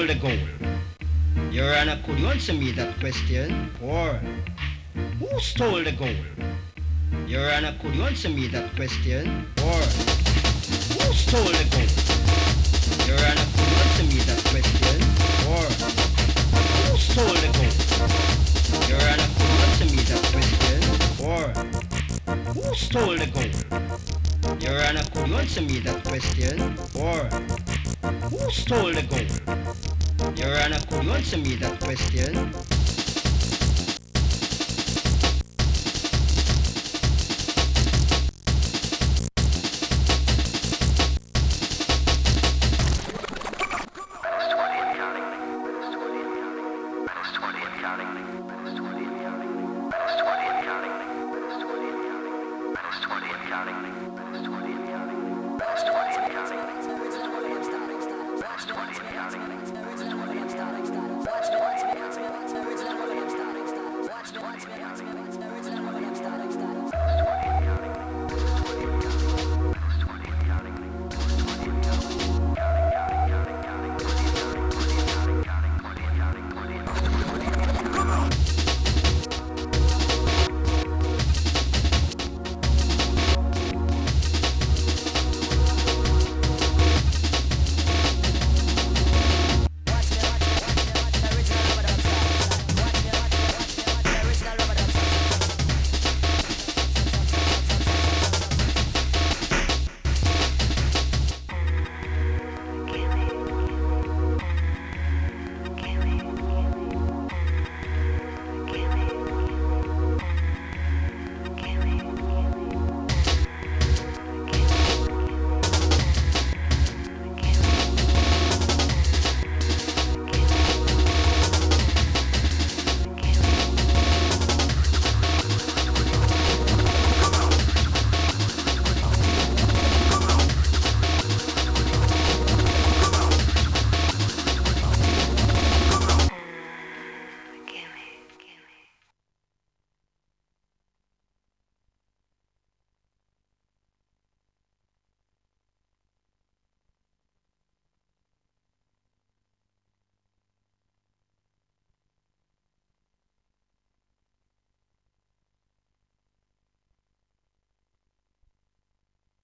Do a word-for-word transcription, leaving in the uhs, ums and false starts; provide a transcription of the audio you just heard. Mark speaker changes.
Speaker 1: stole the gold? Your Honor, could you answer me that question? Or who stole the gold? Your Honor, could you answer me that question? Or who stole the gold? Your Honor, could you answer me that question? Or who stole the gold? Your Honor, could you answer me that question? Or who stole the gold? Your Honor, could you answer me that question? Or who stole the gold? Your Honor, could you answer me that question?
Speaker 2: Minus twenty and counting. Minus twenty and counting. Minus twenty and counting. Minus twenty.